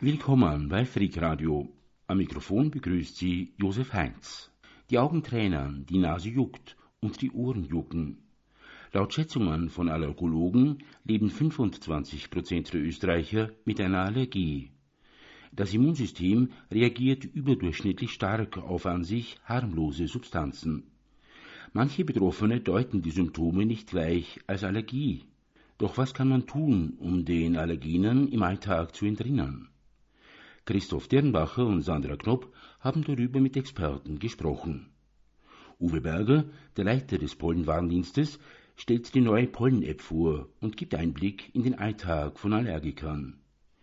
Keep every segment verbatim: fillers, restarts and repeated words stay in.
Willkommen bei Freak Radio. Am Mikrofon begrüßt Sie Josef Heinz. Die Augen tränen, die Nase juckt und die Ohren jucken. Laut Schätzungen von Allergologen leben fünfundzwanzig Prozent der Österreicher mit einer Allergie. Das Immunsystem reagiert überdurchschnittlich stark auf an sich harmlose Substanzen. Manche Betroffene deuten die Symptome nicht gleich als Allergie. Doch was kann man tun, um den Allergenen im Alltag zu entrinnen? Christoph Dirnbacher und Sandra Knopp haben darüber mit Experten gesprochen. Uwe Berger, der Leiter des Pollenwarndienstes, stellt die neue Pollen-App vor und gibt Einblick in den Alltag von Allergikern.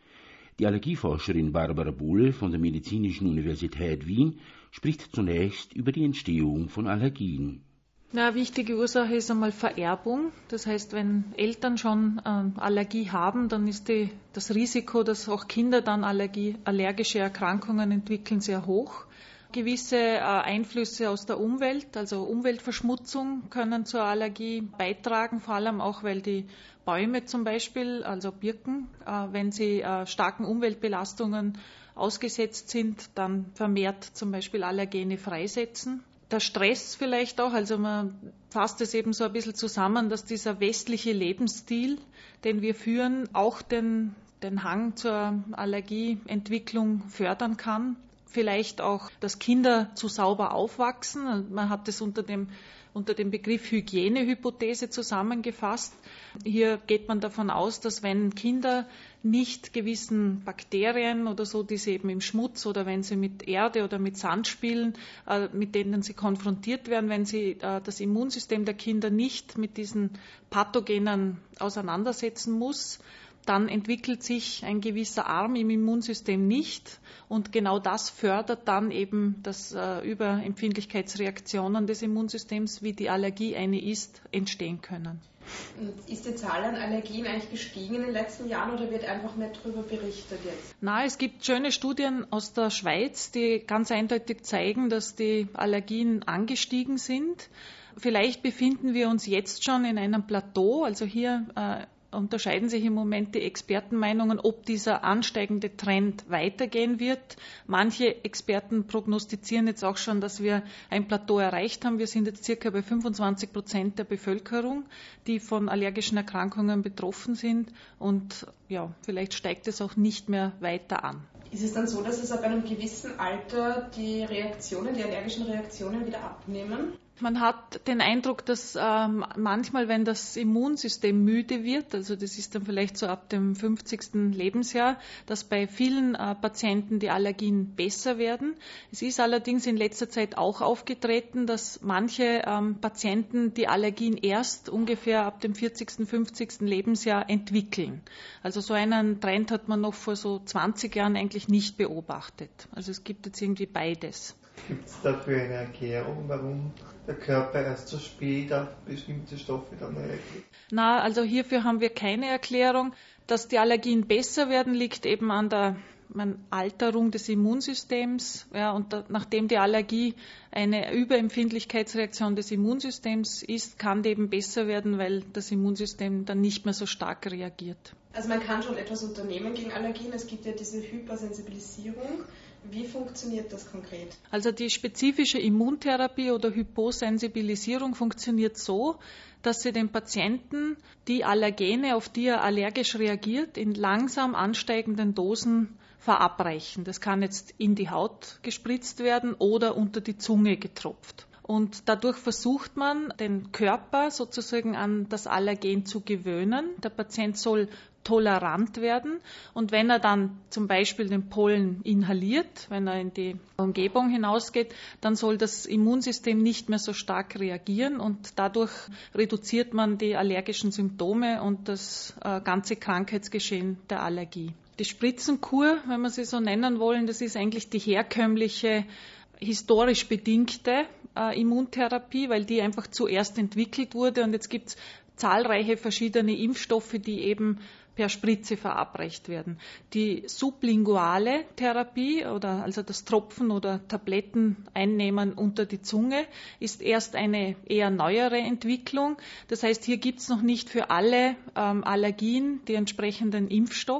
Die Allergieforscherin Barbara Bohle von der Medizinischen Universität Wien spricht zunächst über die Entstehung von Allergien. Eine wichtige Ursache ist einmal Vererbung. Das heißt, wenn Eltern schon äh, Allergie haben, dann ist die, das Risiko, dass auch Kinder dann Allergie, allergische Erkrankungen entwickeln, sehr hoch. Gewisse äh, Einflüsse aus der Umwelt, also Umweltverschmutzung, können zur Allergie beitragen, vor allem auch, weil die Bäume zum Beispiel, also Birken, äh, wenn sie äh, starken Umweltbelastungen ausgesetzt sind, dann vermehrt zum Beispiel Allergene freisetzen. Der Stress vielleicht auch, also man fasst es eben so ein bisschen zusammen, dass dieser westliche Lebensstil, den wir führen, auch den, den Hang zur Allergieentwicklung fördern kann. Vielleicht auch, dass Kinder zu sauber aufwachsen. Man hat es unter dem, unter dem Begriff Hygienehypothese zusammengefasst. Hier geht man davon aus, dass wenn Kinder nicht gewissen Bakterien oder so, die sie eben im Schmutz oder wenn sie mit Erde oder mit Sand spielen, äh, mit denen sie konfrontiert werden, wenn sie äh, das Immunsystem der Kinder nicht mit diesen Pathogenen auseinandersetzen muss, dann entwickelt sich ein gewisser Arm im Immunsystem nicht und genau das fördert dann eben, dass äh, Überempfindlichkeitsreaktionen des Immunsystems, wie die Allergie eine ist, entstehen können. Ist die Zahl an Allergien eigentlich gestiegen in den letzten Jahren oder wird einfach mehr darüber berichtet jetzt? Na, es gibt schöne Studien aus der Schweiz, die ganz eindeutig zeigen, dass die Allergien angestiegen sind. Vielleicht befinden wir uns jetzt schon in einem Plateau, also hier äh, unterscheiden sich im Moment die Expertenmeinungen, ob dieser ansteigende Trend weitergehen wird. Manche Experten prognostizieren jetzt auch schon, dass wir ein Plateau erreicht haben. Wir sind jetzt circa bei fünfundzwanzig Prozent der Bevölkerung, die von allergischen Erkrankungen betroffen sind. Und ja, vielleicht steigt es auch nicht mehr weiter an. Ist es dann so, dass es ab einem gewissen Alter die Reaktionen, die allergischen Reaktionen wieder abnehmen? Man hat den Eindruck, dass ähm, manchmal, wenn das Immunsystem müde wird, also das ist dann vielleicht so ab dem fünfzigsten Lebensjahr, dass bei vielen äh, Patienten die Allergien besser werden. Es ist allerdings in letzter Zeit auch aufgetreten, dass manche ähm, Patienten die Allergien erst ungefähr ab dem vierzigsten, fünfzigsten Lebensjahr entwickeln. Also so einen Trend hat man noch vor so zwanzig Jahren eigentlich nicht beobachtet. Also es gibt jetzt irgendwie beides. Gibt es dafür eine Erklärung, warum der Körper erst so spät auf bestimmte Stoffe dann reagiert? Na, also hierfür haben wir keine Erklärung. Dass die Allergien besser werden, liegt eben an der an Alterung des Immunsystems. Ja, und da, nachdem die Allergie eine Überempfindlichkeitsreaktion des Immunsystems ist, kann die eben besser werden, weil das Immunsystem dann nicht mehr so stark reagiert. Also man kann schon etwas unternehmen gegen Allergien. Es gibt ja diese Hypersensibilisierung. Wie funktioniert das konkret? Also die spezifische Immuntherapie oder Hyposensibilisierung funktioniert so, dass sie dem Patienten die Allergene, auf die er allergisch reagiert, in langsam ansteigenden Dosen verabreichen. Das kann jetzt in die Haut gespritzt werden oder unter die Zunge getropft. Und dadurch versucht man, den Körper sozusagen an das Allergen zu gewöhnen. Der Patient soll tolerant werden. Und wenn er dann zum Beispiel den Pollen inhaliert, wenn er in die Umgebung hinausgeht, dann soll das Immunsystem nicht mehr so stark reagieren und dadurch reduziert man die allergischen Symptome und das äh, ganze Krankheitsgeschehen der Allergie. Die Spritzenkur, wenn wir sie so nennen wollen, das ist eigentlich die herkömmliche, historisch bedingte äh, Immuntherapie, weil die einfach zuerst entwickelt wurde und jetzt gibt es zahlreiche verschiedene Impfstoffe, die eben per Spritze verabreicht werden. Die sublinguale Therapie oder also das Tropfen oder Tabletten einnehmen unter die Zunge ist erst eine eher neuere Entwicklung. Das heißt, hier gibt es noch nicht für alle ähm, Allergien die entsprechenden Impfstoffe.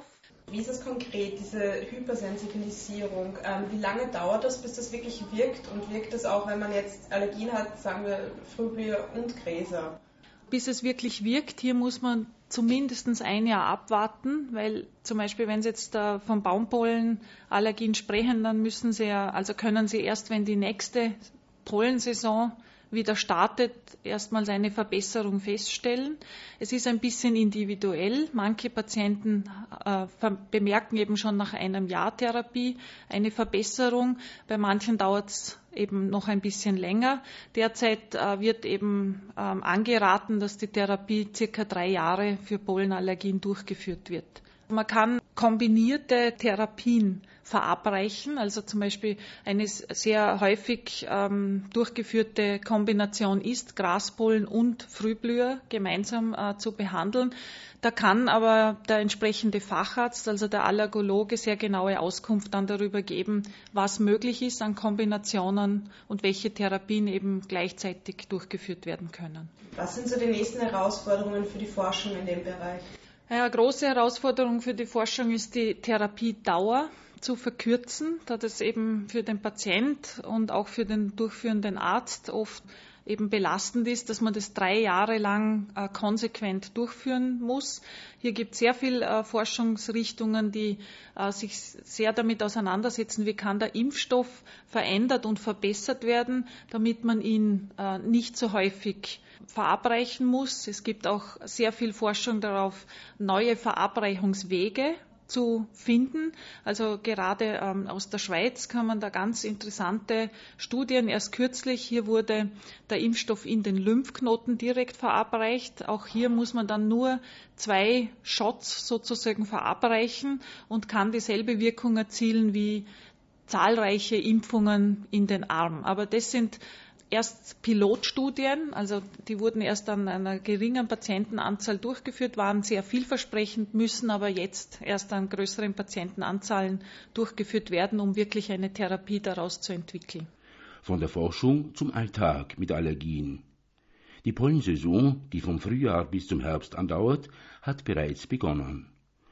Wie ist es konkret, diese Hypersensibilisierung? Ähm, wie lange dauert das, bis das wirklich wirkt? Und wirkt das auch, wenn man jetzt Allergien hat, sagen wir Frühblüher und Gräser? Bis es wirklich wirkt, hier muss man zumindest ein Jahr abwarten, weil zum Beispiel, wenn Sie jetzt äh, von Baumpollenallergien sprechen, dann müssen Sie ja, also können Sie erst, wenn die nächste Pollensaison wieder startet, erstmals eine Verbesserung feststellen. Es ist ein bisschen individuell. Manche Patienten äh, bemerken eben schon nach einem Jahr Therapie eine Verbesserung. Bei manchen dauert es eben noch ein bisschen länger. Derzeit äh, wird eben ähm, angeraten, dass die Therapie circa drei Jahre für Pollenallergien durchgeführt wird. Man kann kombinierte Therapien verabreichen, also zum Beispiel eine sehr häufig ähm, durchgeführte Kombination ist, Graspollen und Frühblüher gemeinsam äh, zu behandeln. Da kann aber der entsprechende Facharzt, also der Allergologe, sehr genaue Auskunft dann darüber geben, was möglich ist an Kombinationen und welche Therapien eben gleichzeitig durchgeführt werden können. Was sind so die nächsten Herausforderungen für die Forschung in dem Bereich? Eine große Herausforderung für die Forschung ist, die Therapiedauer zu verkürzen, da das eben für den Patient und auch für den durchführenden Arzt oft eben belastend ist, dass man das drei Jahre lang äh, konsequent durchführen muss. Hier gibt es sehr viele äh, Forschungsrichtungen, die äh, sich sehr damit auseinandersetzen, wie kann der Impfstoff verändert und verbessert werden, damit man ihn äh, nicht so häufig verabreichen muss. Es gibt auch sehr viel Forschung darauf, neue Verabreichungswege zu finden. Also gerade ähm, aus der Schweiz kann man da ganz interessante Studien, erst kürzlich, hier wurde der Impfstoff in den Lymphknoten direkt verabreicht. Auch hier muss man dann nur zwei Shots sozusagen verabreichen und kann dieselbe Wirkung erzielen wie zahlreiche Impfungen in den Arm. Aber das sind erst Pilotstudien, also die wurden erst an einer geringen Patientenanzahl durchgeführt, waren sehr vielversprechend, müssen aber jetzt erst an größeren Patientenanzahlen durchgeführt werden, um wirklich eine Therapie daraus zu entwickeln. Von der Forschung zum Alltag mit Allergien. Die Pollensaison, die vom Frühjahr bis zum Herbst andauert, hat bereits begonnen.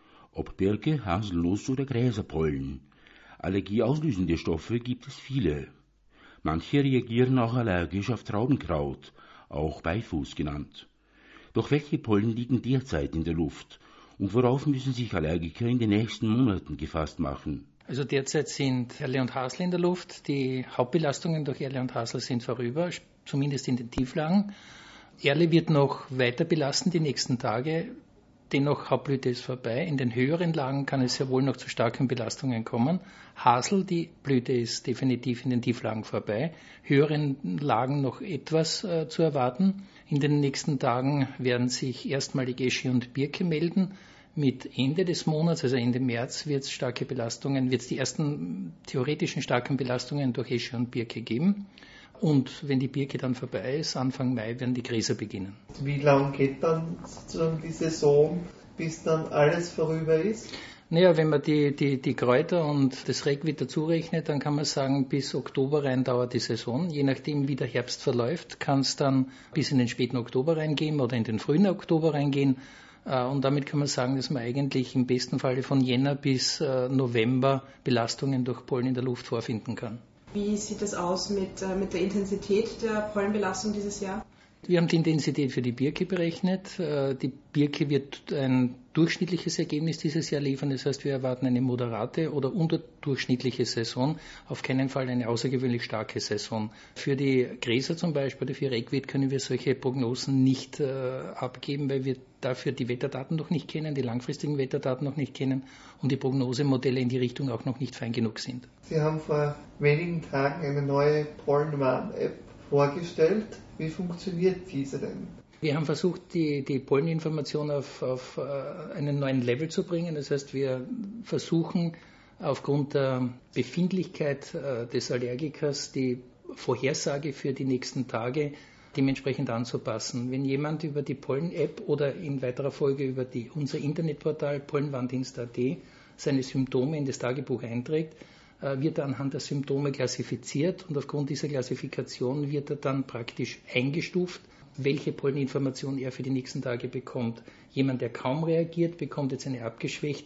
Ob Birke, Haselnuss oder Gräserpollen. Allergieauslösende Stoffe gibt es viele. Manche reagieren auch allergisch auf Traubenkraut, auch Beifuß genannt. Doch welche Pollen liegen derzeit in der Luft und worauf müssen sich Allergiker in den nächsten Monaten gefasst machen? Also derzeit sind Erle und Hasel in der Luft. Die Hauptbelastungen durch Erle und Hasel sind vorüber, zumindest in den Tieflagen. Erle wird noch weiter belasten die nächsten Tage. Dennoch, Hauptblüte ist vorbei. In den höheren Lagen kann es sehr wohl noch zu starken Belastungen kommen. Hasel, die Blüte ist definitiv in den Tieflagen vorbei. Höheren Lagen noch etwas äh, zu erwarten. In den nächsten Tagen werden sich erstmalig Esche und Birke melden. Mit Ende des Monats, also Ende März, wird es starke Belastungen, wird es die ersten theoretischen starken Belastungen durch Esche und Birke geben. Und wenn die Birke dann vorbei ist, Anfang Mai, werden die Gräser beginnen. Wie lang geht dann sozusagen die Saison, bis dann alles vorüber ist? Naja, wenn man die, die, die Kräuter und das Rehgewitter dazu rechnet, dann kann man sagen, bis Oktober rein dauert die Saison. Je nachdem, wie der Herbst verläuft, kann es dann bis in den späten Oktober reingehen oder in den frühen Oktober reingehen. Und damit kann man sagen, dass man eigentlich im besten Falle von Jänner bis November Belastungen durch Pollen in der Luft vorfinden kann. Wie sieht es aus mit, äh, mit der Intensität der Pollenbelastung dieses Jahr? Wir haben die Intensität für die Birke berechnet. Die Birke wird ein durchschnittliches Ergebnis dieses Jahr liefern. Das heißt, wir erwarten eine moderate oder unterdurchschnittliche Saison, auf keinen Fall eine außergewöhnlich starke Saison. Für die Gräser zum Beispiel oder für Rehgewitter können wir solche Prognosen nicht äh, abgeben, weil wir dafür die Wetterdaten noch nicht kennen, die langfristigen Wetterdaten noch nicht kennen und die Prognosemodelle in die Richtung auch noch nicht fein genug sind. Sie haben vor wenigen Tagen eine neue Pollenwarn-App vorgestellt. Wie funktioniert diese denn? Wir haben versucht, die, die Polleninformation auf, auf einen neuen Level zu bringen. Das heißt, wir versuchen aufgrund der Befindlichkeit des Allergikers die Vorhersage für die nächsten Tage dementsprechend anzupassen. Wenn jemand über die Pollen-App oder in weiterer Folge über die, unser Internetportal pollenwarndienst punkt a t seine Symptome in das Tagebuch einträgt, wird er anhand der Symptome klassifiziert und aufgrund dieser Klassifikation wird er dann praktisch eingestuft, welche Polleninformation er für die nächsten Tage bekommt. Jemand, der kaum reagiert, bekommt jetzt eine abgeschwächte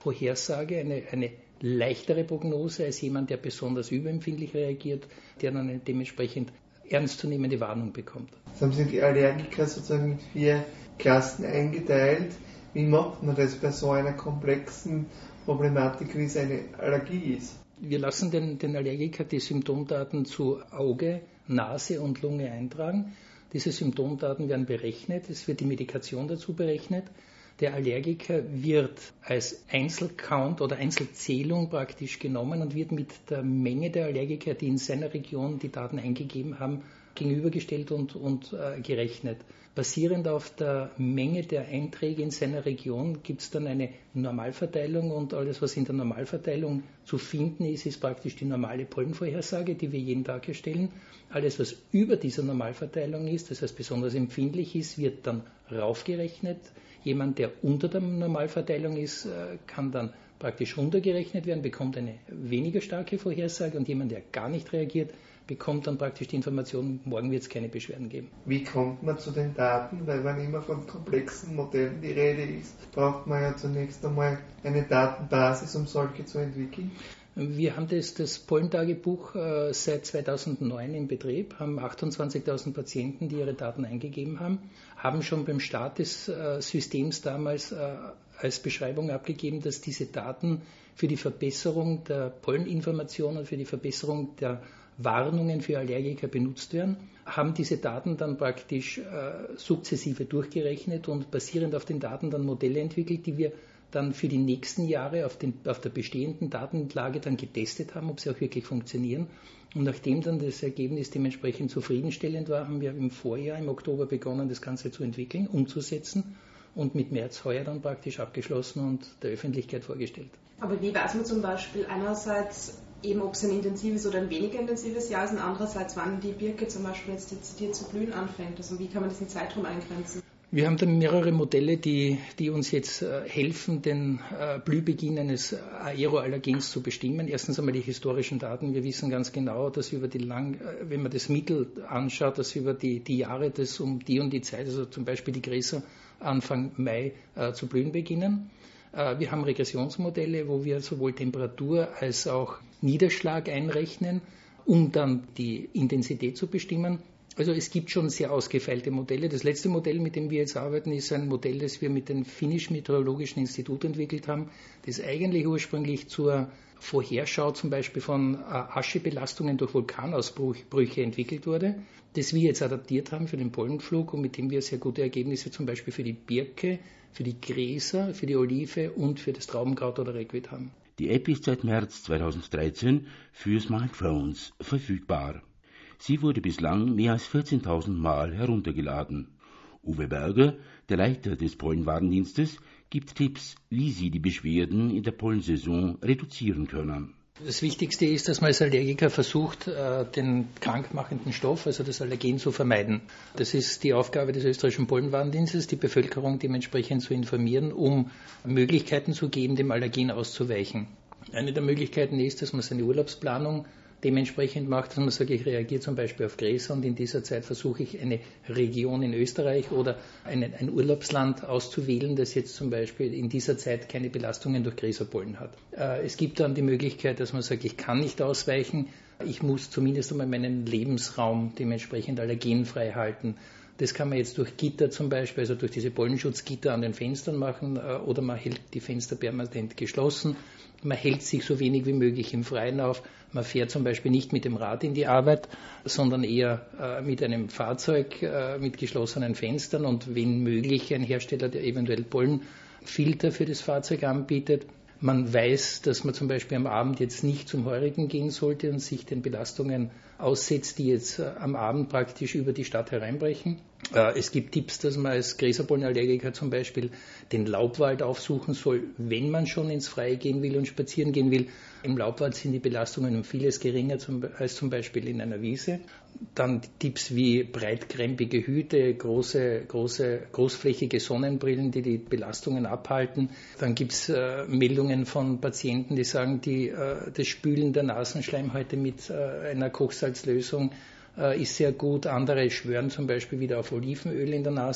Vorhersage, eine, eine leichtere Prognose als jemand, der besonders überempfindlich reagiert, der dann eine dementsprechend ernstzunehmende Warnung bekommt. Jetzt haben Sie die Allergiker sozusagen in vier Klassen eingeteilt. Wie macht man das bei so einer komplexen Problematik, wie es eine Allergie ist? Wir lassen den, den Allergiker die Symptomdaten zu Auge, Nase und Lunge eintragen. Diese Symptomdaten werden berechnet, es wird die Medikation dazu berechnet. Der Allergiker wird als Einzelcount oder Einzelzählung praktisch genommen und wird mit der Menge der Allergiker, die in seiner Region die Daten eingegeben haben, gegenübergestellt und, und äh, gerechnet. Basierend auf der Menge der Einträge in seiner Region gibt es dann eine Normalverteilung und alles, was in der Normalverteilung zu finden ist, ist praktisch die normale Pollenvorhersage, die wir jeden Tag erstellen. Alles, was über dieser Normalverteilung ist, das heißt besonders empfindlich ist, wird dann raufgerechnet. Jemand, der unter der Normalverteilung ist, kann dann praktisch runtergerechnet werden, bekommt eine weniger starke Vorhersage und jemand, der gar nicht reagiert, bekommt dann praktisch die Information, morgen wird es keine Beschwerden geben. Wie kommt man zu den Daten? Weil wenn immer von komplexen Modellen die Rede ist, braucht man ja zunächst einmal eine Datenbasis, um solche zu entwickeln. Wir haben das, das Pollentagebuch äh, seit zweitausendneun in Betrieb, haben achtundzwanzigtausend Patienten, die ihre Daten eingegeben haben, haben schon beim Start des äh, Systems damals äh, als Beschreibung abgegeben, dass diese Daten für die Verbesserung der Polleninformationen, für die Verbesserung der Warnungen für Allergiker benutzt werden, haben diese Daten dann praktisch äh, sukzessive durchgerechnet und basierend auf den Daten dann Modelle entwickelt, die wir dann für die nächsten Jahre auf, den, auf der bestehenden Datenlage dann getestet haben, ob sie auch wirklich funktionieren. Und nachdem dann das Ergebnis dementsprechend zufriedenstellend war, haben wir im Vorjahr, im Oktober begonnen, das Ganze zu entwickeln, umzusetzen und mit März heuer dann praktisch abgeschlossen und der Öffentlichkeit vorgestellt. Aber wie weiß man zum Beispiel einerseits eben, ob es ein intensives oder ein weniger intensives Jahr ist und andererseits, wann die Birke zum Beispiel jetzt dezidiert zu blühen anfängt? Also wie kann man diesen Zeitraum eingrenzen? Wir haben dann mehrere Modelle, die, die uns jetzt äh, helfen, den äh, Blühbeginn eines Aeroallergens zu bestimmen. Erstens einmal die historischen Daten. Wir wissen ganz genau, dass über die lang, äh, wenn man das Mittel anschaut, dass über die, die Jahre das um die und die Zeit, also zum Beispiel die Gräser Anfang Mai äh, zu blühen beginnen. Äh, wir haben Regressionsmodelle, wo wir sowohl Temperatur als auch Niederschlag einrechnen, um dann die Intensität zu bestimmen. Also es gibt schon sehr ausgefeilte Modelle. Das letzte Modell, mit dem wir jetzt arbeiten, ist ein Modell, das wir mit dem Finnischen Meteorologischen Institut entwickelt haben, das eigentlich ursprünglich zur Vorherschau zum Beispiel von Aschebelastungen durch Vulkanausbrüche entwickelt wurde, das wir jetzt adaptiert haben für den Pollenflug und mit dem wir sehr gute Ergebnisse zum Beispiel für die Birke, für die Gräser, für die Olive und für das Traubenkraut oder Racquet haben. Die App ist seit März zweitausenddreizehn für Smartphones verfügbar. Sie wurde bislang mehr als vierzehntausend Mal heruntergeladen. Uwe Berger, der Leiter des Pollenwarndienstes, gibt Tipps, wie Sie die Beschwerden in der Pollensaison reduzieren können. Das Wichtigste ist, dass man als Allergiker versucht, den krankmachenden Stoff, also das Allergen, zu vermeiden. Das ist die Aufgabe des österreichischen Pollenwarndienstes, die Bevölkerung dementsprechend zu informieren, um Möglichkeiten zu geben, dem Allergen auszuweichen. Eine der Möglichkeiten ist, dass man seine Urlaubsplanung dementsprechend macht, dass man sagt, ich reagiere zum Beispiel auf Gräser und in dieser Zeit versuche ich eine Region in Österreich oder eine, ein Urlaubsland auszuwählen, das jetzt zum Beispiel in dieser Zeit keine Belastungen durch Gräserpollen hat. Äh, es gibt dann die Möglichkeit, dass man sagt, ich kann nicht ausweichen, ich muss zumindest einmal meinen Lebensraum dementsprechend allergenfrei halten. Das kann man jetzt durch Gitter zum Beispiel, also durch diese Pollenschutzgitter an den Fenstern machen äh, oder man hält die Fenster permanent geschlossen. Man hält sich so wenig wie möglich im Freien auf. Man fährt zum Beispiel nicht mit dem Rad in die Arbeit, sondern eher äh, mit einem Fahrzeug äh, mit geschlossenen Fenstern und wenn möglich ein Hersteller, der eventuell Pollenfilter für das Fahrzeug anbietet. Man weiß, dass man zum Beispiel am Abend jetzt nicht zum Heurigen gehen sollte und sich den Belastungen aussetzt, die jetzt äh, am Abend praktisch über die Stadt hereinbrechen. Äh, es gibt Tipps, dass man als Gräserpollenallergiker zum Beispiel den Laubwald aufsuchen soll, wenn man schon ins Freie gehen will und spazieren gehen will. Im Laubwald sind die Belastungen um vieles geringer zum, als zum Beispiel in einer Wiese. Dann Tipps wie breitkrempige Hüte, große, große, großflächige Sonnenbrillen, die die Belastungen abhalten. Dann gibt es äh, Meldungen von Patienten, die sagen, die, äh, das Spülen der Nasenschleimhäute mit äh, einer Kochsalzlösung äh, ist sehr gut. Andere schwören zum Beispiel wieder auf Olivenöl in der Nase.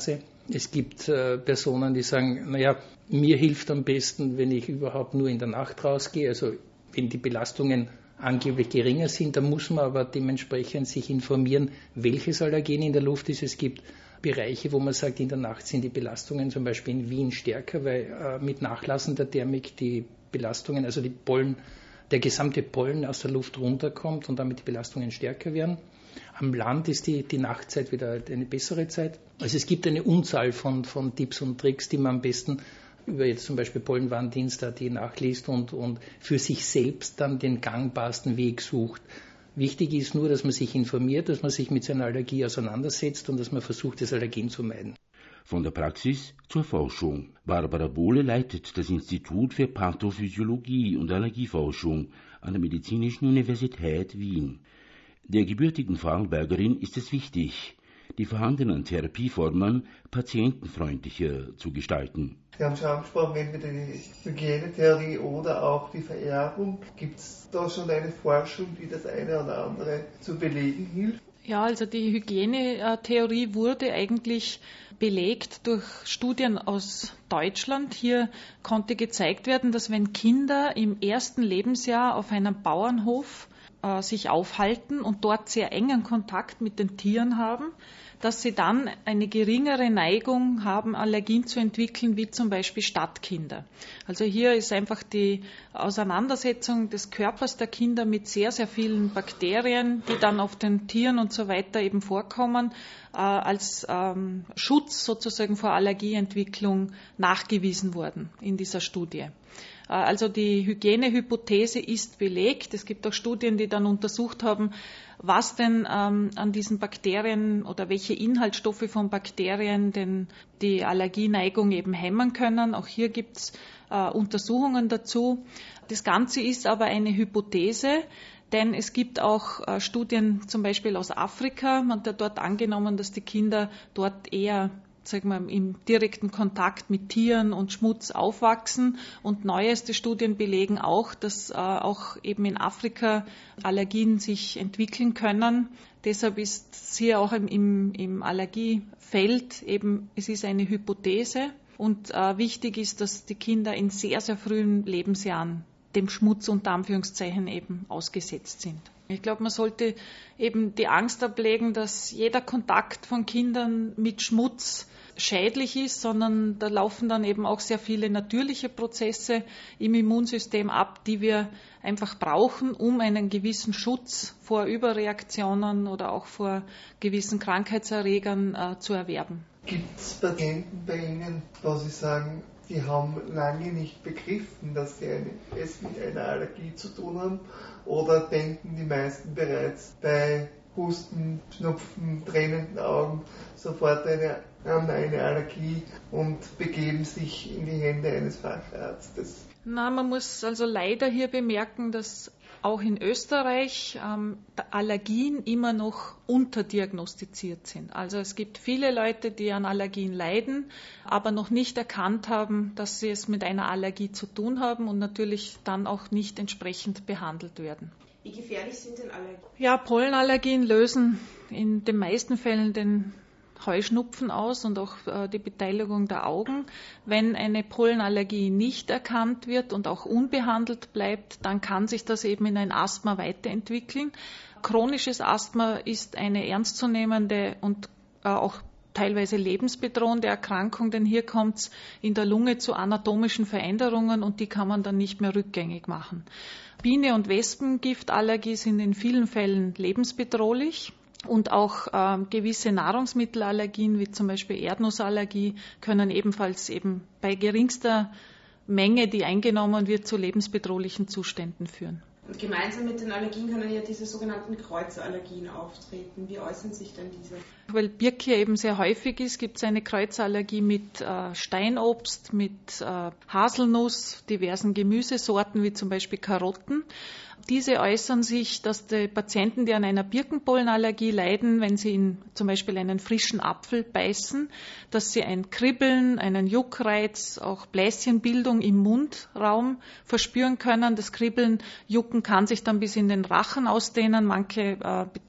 Es gibt äh, Personen, die sagen, naja, mir hilft am besten, wenn ich überhaupt nur in der Nacht rausgehe. Also wenn die Belastungen angeblich geringer sind, dann muss man aber dementsprechend sich informieren, welches Allergen in der Luft ist. Es gibt Bereiche, wo man sagt, in der Nacht sind die Belastungen zum Beispiel in Wien stärker, weil äh, mit nachlassender Thermik die Belastungen, also die Pollen, der gesamte Pollen aus der Luft runterkommt und damit die Belastungen stärker werden. Am Land ist die, die Nachtzeit wieder eine bessere Zeit. Also es gibt eine Unzahl von, von Tipps und Tricks, die man am besten über jetzt zum Beispiel Pollenwarndienst punkt at nachliest und, und für sich selbst dann den gangbarsten Weg sucht. Wichtig ist nur, dass man sich informiert, dass man sich mit seiner Allergie auseinandersetzt und dass man versucht, das Allergen zu meiden. Von der Praxis zur Forschung. Barbara Bohle leitet das Institut für Pathophysiologie und Allergieforschung an der Medizinischen Universität Wien. Der gebürtigen Vorarlbergerin ist es wichtig, die vorhandenen Therapieformen patientenfreundlicher zu gestalten. Sie haben schon angesprochen, entweder die Hygienetheorie oder auch die Vererbung. Gibt es da schon eine Forschung, die das eine oder andere zu belegen hilft? Ja, also die Hygienetheorie wurde eigentlich belegt durch Studien aus Deutschland. Hier konnte gezeigt werden, dass wenn Kinder im ersten Lebensjahr auf einem Bauernhof äh, sich aufhalten und dort sehr engen Kontakt mit den Tieren haben, dass sie dann eine geringere Neigung haben, Allergien zu entwickeln, wie zum Beispiel Stadtkinder. Also hier ist einfach die Auseinandersetzung des Körpers der Kinder mit sehr, sehr vielen Bakterien, die dann auf den Tieren und so weiter eben vorkommen, äh, als ähm, Schutz sozusagen vor Allergieentwicklung nachgewiesen worden in dieser Studie. Also die Hygienehypothese ist belegt. Es gibt auch Studien, die dann untersucht haben, was denn ähm, an diesen Bakterien oder welche Inhaltsstoffe von Bakterien denn die Allergieneigung eben hemmen können. Auch hier gibt es äh, Untersuchungen dazu. Das Ganze ist aber eine Hypothese, denn es gibt auch äh, Studien zum Beispiel aus Afrika. Man hat dort angenommen, dass die Kinder dort eher sagen wir, im direkten Kontakt mit Tieren und Schmutz aufwachsen. Und neueste Studien belegen auch, dass äh, auch eben in Afrika Allergien sich entwickeln können. Deshalb ist es hier auch im, im, im Allergiefeld eben, es ist eine Hypothese. Und äh, wichtig ist, dass die Kinder in sehr, sehr frühen Lebensjahren dem Schmutz unter Anführungszeichen eben ausgesetzt sind. Ich glaube, man sollte eben die Angst ablegen, dass jeder Kontakt von Kindern mit Schmutz schädlich ist, sondern da laufen dann eben auch sehr viele natürliche Prozesse im Immunsystem ab, die wir einfach brauchen, um einen gewissen Schutz vor Überreaktionen oder auch vor gewissen Krankheitserregern äh, zu erwerben. Gibt es Patienten bei Ihnen, wo Sie sagen, die haben lange nicht begriffen, dass sie eine, es mit einer Allergie zu tun haben, oder denken die meisten bereits bei Husten, Schnupfen, tränenden Augen sofort eine, an eine Allergie und begeben sich in die Hände eines Facharztes? Na, man muss also leider hier bemerken, dass auch in Österreich ähm, Allergien immer noch unterdiagnostiziert sind. Also es gibt viele Leute, die an Allergien leiden, aber noch nicht erkannt haben, dass sie es mit einer Allergie zu tun haben und natürlich dann auch nicht entsprechend behandelt werden. Wie gefährlich sind denn Allergien? Ja, Pollenallergien lösen in den meisten Fällen den Heuschnupfen aus und auch äh, die Beteiligung der Augen. Wenn eine Pollenallergie nicht erkannt wird und auch unbehandelt bleibt, dann kann sich das eben in ein Asthma weiterentwickeln. Chronisches Asthma ist eine ernstzunehmende und äh, auch teilweise lebensbedrohende Erkrankung, denn hier kommt es in der Lunge zu anatomischen Veränderungen und die kann man dann nicht mehr rückgängig machen. Biene- und Wespengiftallergie sind in vielen Fällen lebensbedrohlich. Und auch äh, gewisse Nahrungsmittelallergien, wie zum Beispiel Erdnussallergie, können ebenfalls eben bei geringster Menge, die eingenommen wird, zu lebensbedrohlichen Zuständen führen. Und gemeinsam mit den Allergien können ja diese sogenannten Kreuzallergien auftreten. Wie äußern sich denn diese? Weil Birk hier eben sehr häufig ist, gibt es eine Kreuzallergie mit äh, Steinobst, mit äh, Haselnuss, diversen Gemüsesorten wie zum Beispiel Karotten. Diese äußern sich, dass die Patienten, die an einer Birkenpollenallergie leiden, wenn sie in zum Beispiel einen frischen Apfel beißen, dass sie ein Kribbeln, einen Juckreiz, auch Bläschenbildung im Mundraum verspüren können. Das Kribbeln, Jucken kann sich dann bis in den Rachen ausdehnen. Manche äh,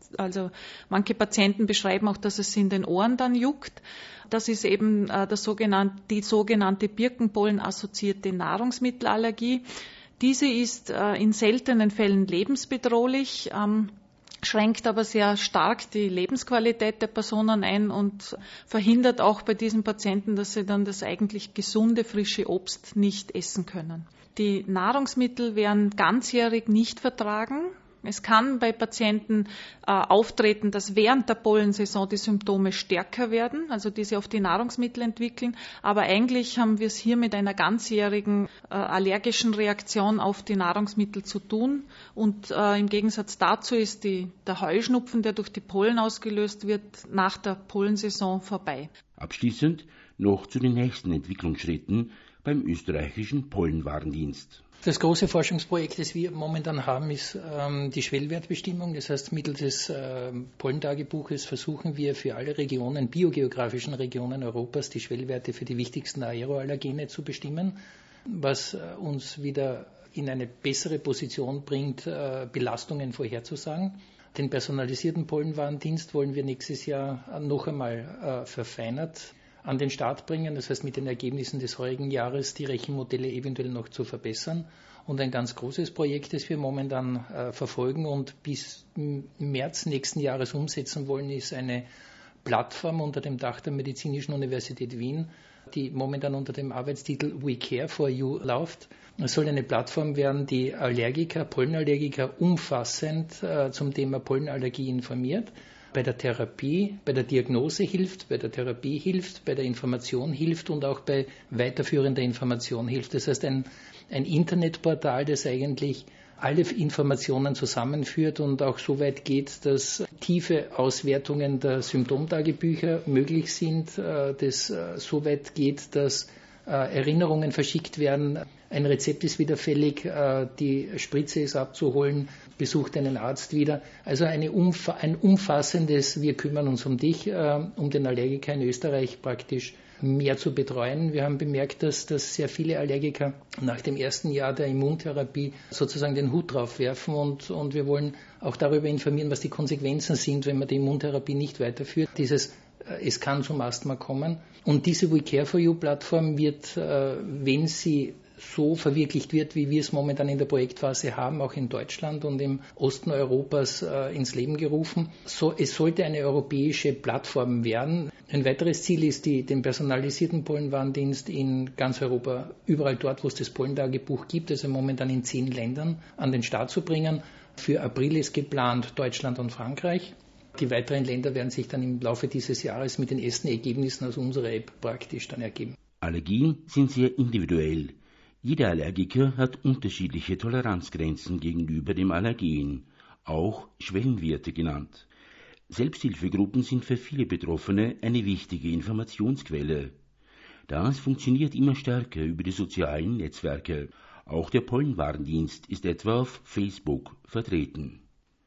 Also manche Patienten beschreiben auch, dass es in den Ohren dann juckt. Das ist eben äh, das sogenannte, die sogenannte Birkenpollen-assoziierte Nahrungsmittelallergie. Diese ist äh, in seltenen Fällen lebensbedrohlich, ähm, schränkt aber sehr stark die Lebensqualität der Personen ein und verhindert auch bei diesen Patienten, dass sie dann das eigentlich gesunde, frische Obst nicht essen können. Die Nahrungsmittel werden ganzjährig nicht vertragen. Es kann bei Patienten äh, auftreten, dass während der Pollensaison die Symptome stärker werden, also die sie auf die Nahrungsmittel entwickeln. Aber eigentlich haben wir es hier mit einer ganzjährigen äh, allergischen Reaktion auf die Nahrungsmittel zu tun. Und äh, im Gegensatz dazu ist die, der Heuschnupfen, der durch die Pollen ausgelöst wird, nach der Pollensaison vorbei. Abschließend noch zu den nächsten Entwicklungsschritten beim österreichischen Pollenwarndienst. Das große Forschungsprojekt, das wir momentan haben, ist ähm, die Schwellwertbestimmung. Das heißt, mittels des äh, Pollentagebuches versuchen wir für alle Regionen, biogeografischen Regionen Europas, die Schwellwerte für die wichtigsten Aeroallergene zu bestimmen, was äh, uns wieder in eine bessere Position bringt, äh, Belastungen vorherzusagen. Den personalisierten Pollenwarndienst wollen wir nächstes Jahr noch einmal äh, verfeinert an den Start bringen, das heißt mit den Ergebnissen des heurigen Jahres die Rechenmodelle eventuell noch zu verbessern. Und ein ganz großes Projekt, das wir momentan äh, verfolgen und bis März nächsten Jahres umsetzen wollen, ist eine Plattform unter dem Dach der Medizinischen Universität Wien, die momentan unter dem Arbeitstitel We Care for You läuft. Es soll eine Plattform werden, die Allergiker, Pollenallergiker umfassend äh, zum Thema Pollenallergie informiert, bei der Therapie, bei der Diagnose hilft, bei der Therapie hilft, bei der Information hilft und auch bei weiterführender Information hilft. Das heißt, ein, ein Internetportal, das eigentlich alle Informationen zusammenführt und auch so weit geht, dass tiefe Auswertungen der Symptomtagebücher möglich sind, das so weit geht, dass Erinnerungen verschickt werden, ein Rezept ist wieder fällig, die Spritze ist abzuholen, besucht einen Arzt wieder. Also eine umfa- ein umfassendes, wir kümmern uns um dich, um den Allergiker in Österreich praktisch mehr zu betreuen. Wir haben bemerkt, dass, dass sehr viele Allergiker nach dem ersten Jahr der Immuntherapie sozusagen den Hut drauf werfen und, und wir wollen auch darüber informieren, was die Konsequenzen sind, wenn man die Immuntherapie nicht weiterführt. Dieses Es kann zum Asthma kommen. Und diese We Care for You Plattform wird, wenn sie so verwirklicht wird, wie wir es momentan in der Projektphase haben, auch in Deutschland und im Osten Europas äh, ins Leben gerufen. So, es sollte eine europäische Plattform werden. Ein weiteres Ziel ist, die, den personalisierten Pollenwarndienst in ganz Europa, überall dort, wo es das Pollentagebuch gibt, also momentan in zehn Ländern, an den Start zu bringen. Für April ist geplant Deutschland und Frankreich. Die weiteren Länder werden sich dann im Laufe dieses Jahres mit den ersten Ergebnissen aus unserer App praktisch dann ergeben. Allergien sind sehr individuell. Jeder Allergiker hat unterschiedliche Toleranzgrenzen gegenüber dem Allergen, auch Schwellenwerte genannt. Selbsthilfegruppen sind für viele Betroffene eine wichtige Informationsquelle. Das funktioniert immer stärker über die sozialen Netzwerke. Auch der Pollenwarndienst ist etwa auf Facebook vertreten.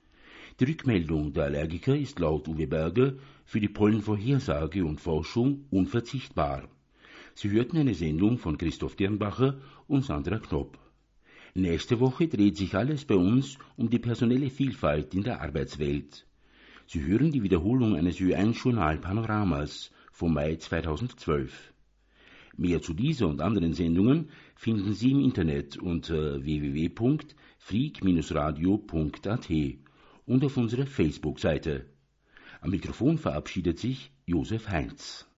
Die Rückmeldung der Allergiker ist laut Uwe Berger für die Pollenvorhersage und Forschung unverzichtbar. Sie hörten eine Sendung von Christoph Dirnbacher und Sandra Knopp. Nächste Woche dreht sich alles bei uns um die personelle Vielfalt in der Arbeitswelt. Sie hören die Wiederholung eines Ö eins Journal Panoramas vom Mai zweitausendzwölf. Mehr zu dieser und anderen Sendungen finden Sie im Internet unter w w w punkt freak radio punkt a t und auf unserer Facebook-Seite. Am Mikrofon verabschiedet sich Josef Heinz.